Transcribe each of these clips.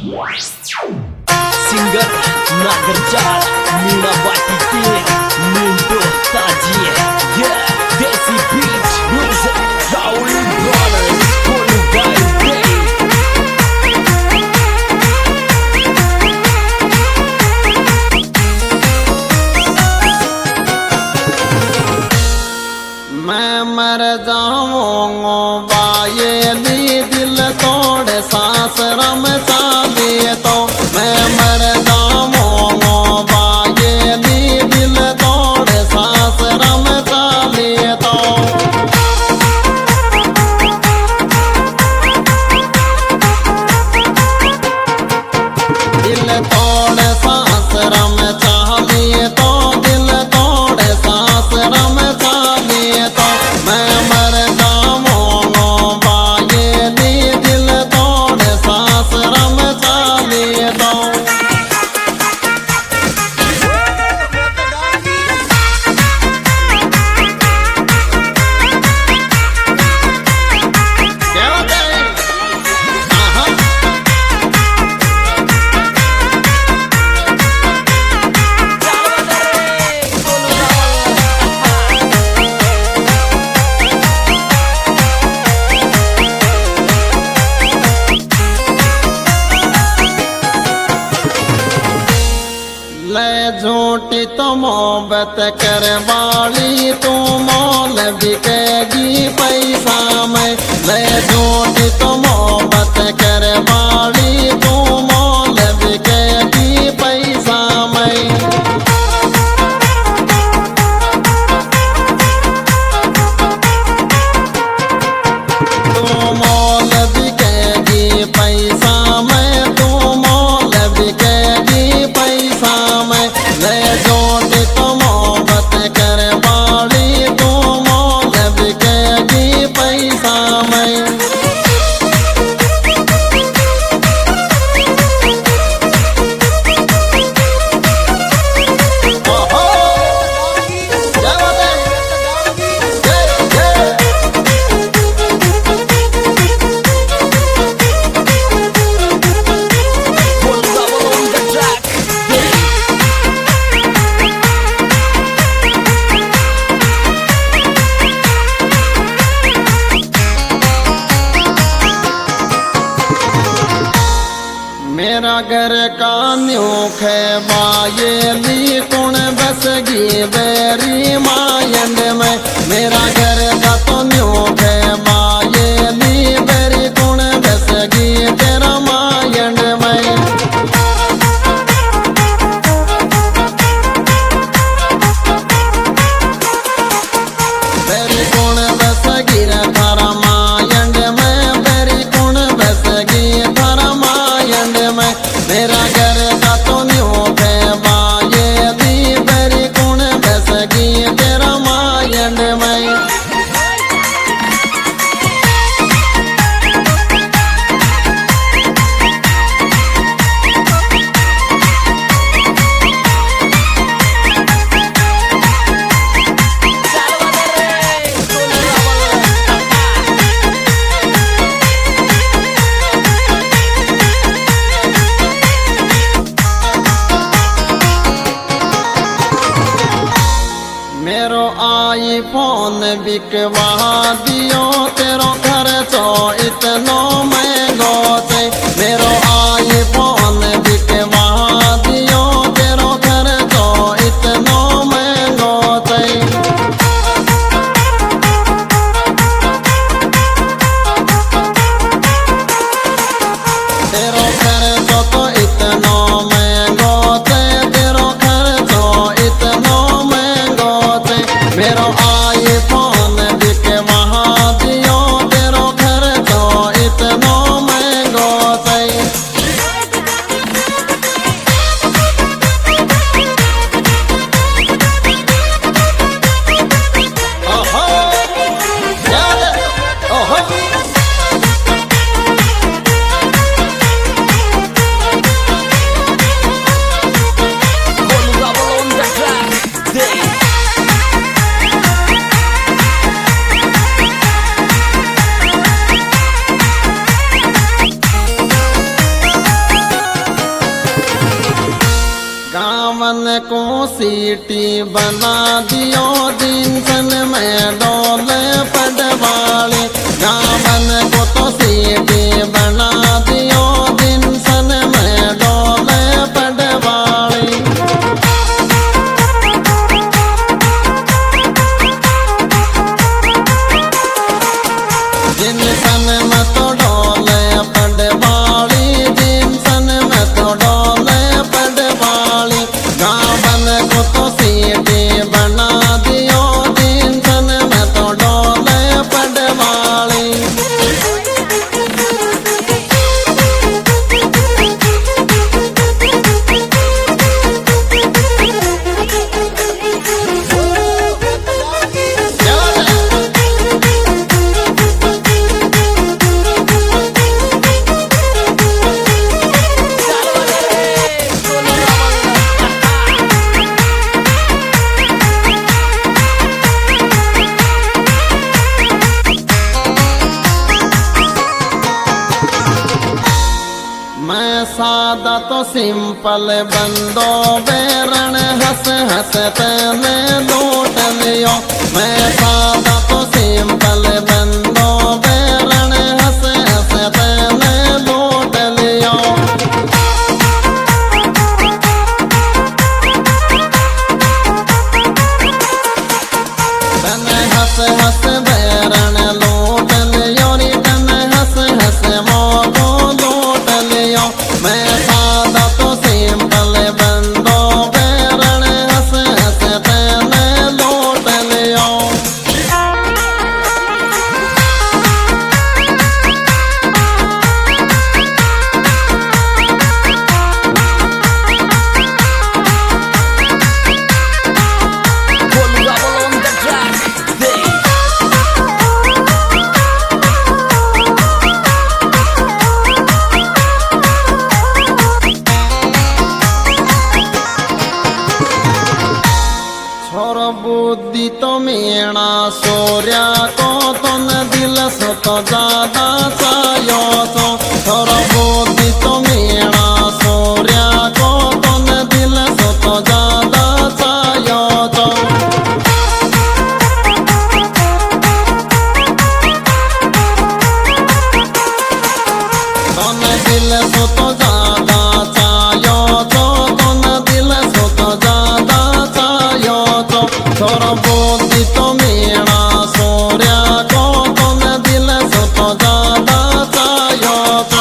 Singer नागरचार Meena बाटी के मिंटो ताजी देसी बीच म्यूजिक राहुल ब्रदर्स कोलू बाई मैं मर जाऊंगा बाये दिल तोड़ सांस रम चाले तो मैं मर जाऊंगा बाये दिल तोड़ सांस रम चाले तो दिल तोड़ सांस रम चाले तो दिल तोड़ सांस रम चाले तो मैं मर जाऊंगा बाये दिल तोड़ सांस रम चाले तो झूठी तो मोहब्बत कर वाली तू मोल बिकेगी पैसा में ले झूठी तो मोहब्बत कर वाली तू मोल बिकेगी पैसा में तू मोल बिकेगी पैसा में तू मोल बिकेगी पैसा में ले जोड़ी तो मोहब्बत कर वाली तू मोल बिकेगी पैसा में मेरा घर का न्यूख है बाये ली कुण बसगी बेरी मायंड में मेरा घर का तो न्यूख है बाये ली बेरी कुण बसगी तेरा मायंड में बेरी कुण बसगी रे थारा मायंड में बेरी कुण बसगी थारा मायंड में मेरा घर का तो न्यूख है बाये दी बेरी कुण बसगी तेरा मायंड में मेरो आई फोन बिकवा दियो तेरो घर तो इतनो महंगो थे मेरो आई फोन बिकवा दियो तेरो घर तो इतनो महंगो थे तेरो घर तो इतनो महंगो थे तेरो घर तो इतनो महंगो थे मेरो आई फोन बिकवा दियो तेरो घर तो सीटी बना दियो जिनसन में डोले पटवाली गावन को तो सीटी बना दियो जिनसन में डोले पटवाली जिनसन में तो डोले पटवाली जिनसन में तो डोले पटवाली गावन को तो सीटी बना दियो जिनसन में तो डोले पटवाली मैं सादा तो सिंपल बंदो बेरण हंस हंस तने लूट लियो मैं सादा तो सिंपल बंदो बेरण हंस हंस तने लूट लियो तने हंस हंस बेरण लूट लियो नी तने हंस हंस मोगो लूट लियो मैं सादा तो सिंपल बंदो बेरण हंस हंस तने लूट लियो Full rubble on the track. They छोर बुद्धि तो मीणा सूर्या को तुम दिल सो तो ज्यादा चायो सो छोर बुद्धि तो मीणा सूर्या को तुम दिल सो तो ज्यादा चायो सो तुम दिल सो तो ज्यादा चायो सो तुम दिल सो तो ज्यादा चायो सो छोर बुद्धि तो मीणा सूर्या को तुम दिल सो तो ज्यादा चायो सो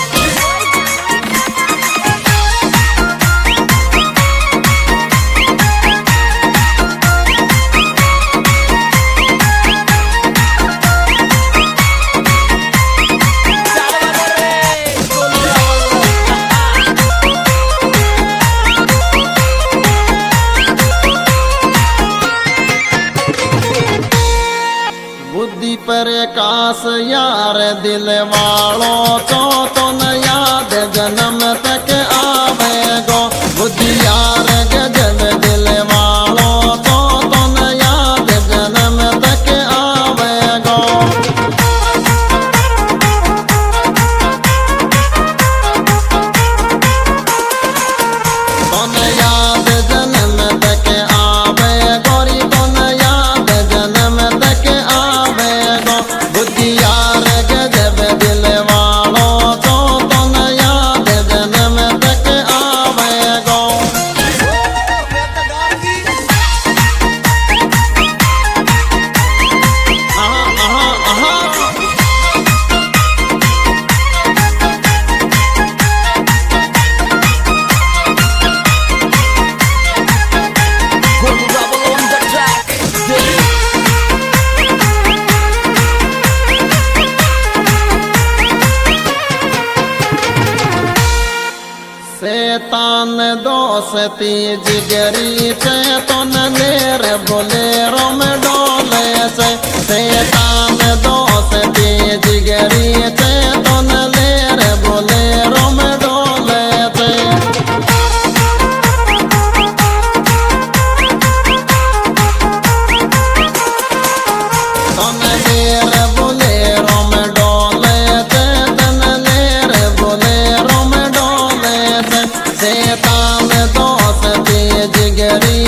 बुद्धि प्रकाश यार दिल वालों तो न याद जन्म तक आवेगो बुद्धि यार गजब दिल वालों तो न याद जन्म तक आवेगो तो न याद जन्म तक आवे गोरी तो न याद जन्म तक आवेगो बुद्धि यार गजब दिल वालों तो न याद जन्म तक आवेगो full rubble on the track. They शैतान दोस्ती जिगरी से तो न लेर बोलेरो में डोले से शैतान दोस्ती जिगरी से तो न लेर बोलेरो में डोले से तन लेर बोलेरो में डोले से तन लेर बोलेरो में डोले से शैतान दोस्ती जिगरी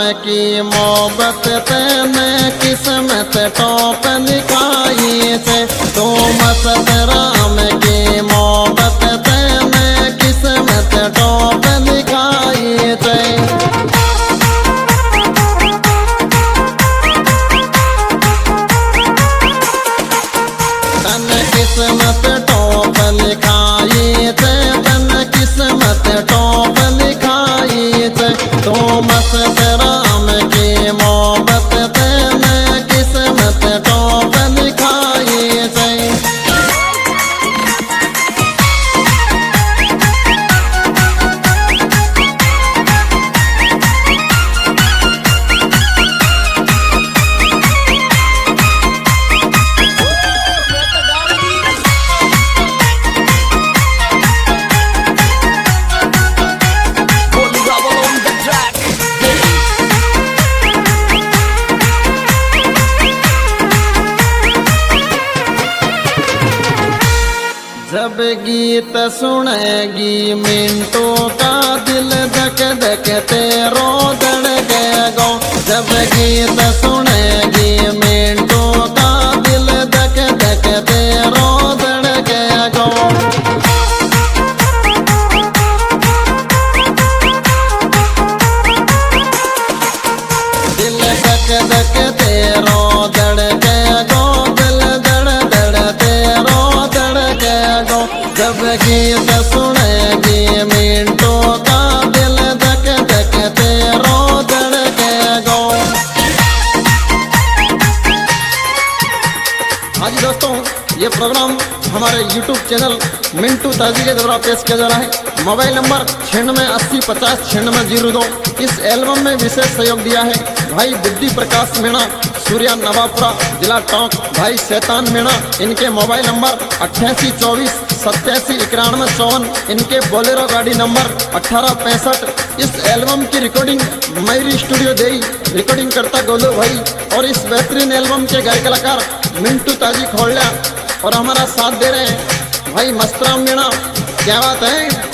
की मोहब्बत तेने किस्मत टॉप लिखाई से। तो मस्त राम की मोहब्बत तेने किस्मत टॉप लिखाई से। तन किस्मत टॉप लिखाई थे, तन किस्मत टॉप लिखाई थे। तो मस्त राम की मोहब्बत तेने किस्मत टॉप लिखाई थे। Golu Rebel on the track. जब गीत सुनेगी मिंटू का दिल धक धक तेरो धड़केगा। जब गीत सुनेगी मिंटू का दिल धक धक तेरो धड़केगा। दिल धक धक तेरो धड़केगा, दिल धड़ धड़ तेरो धड़केगा। जब गीत सुनेगी मिंटू का दिल धक धक तेरो धड़केगा। हाँ जी दोस्तों, ये प्रोग्राम हमारे YouTube चैनल मिंटू ताजी के द्वारा पेश किया जा रहा है। Mobile number 9680509602। इस एल्बम में विशेष सहयोग दिया है भाई बुद्धि प्रकाश मीणा, सूर्या नवापुरा, जिला टोंक। भाई शैतान मीणा, इनके मोबाइल नंबर 8824879154। इनके बोलेरो गाड़ी नंबर 1865। इस एल्बम की रिकॉर्डिंग मयूरी स्टूडियो देई, रिकॉर्डिंग करता गोलू भाई। और इस बेहतरीन एल्बम के गायक कलाकार मिंटू ताजी खोलिया और हमारा साथ दे रहे हैं भाई मस्तराम मीणा। क्या बात है।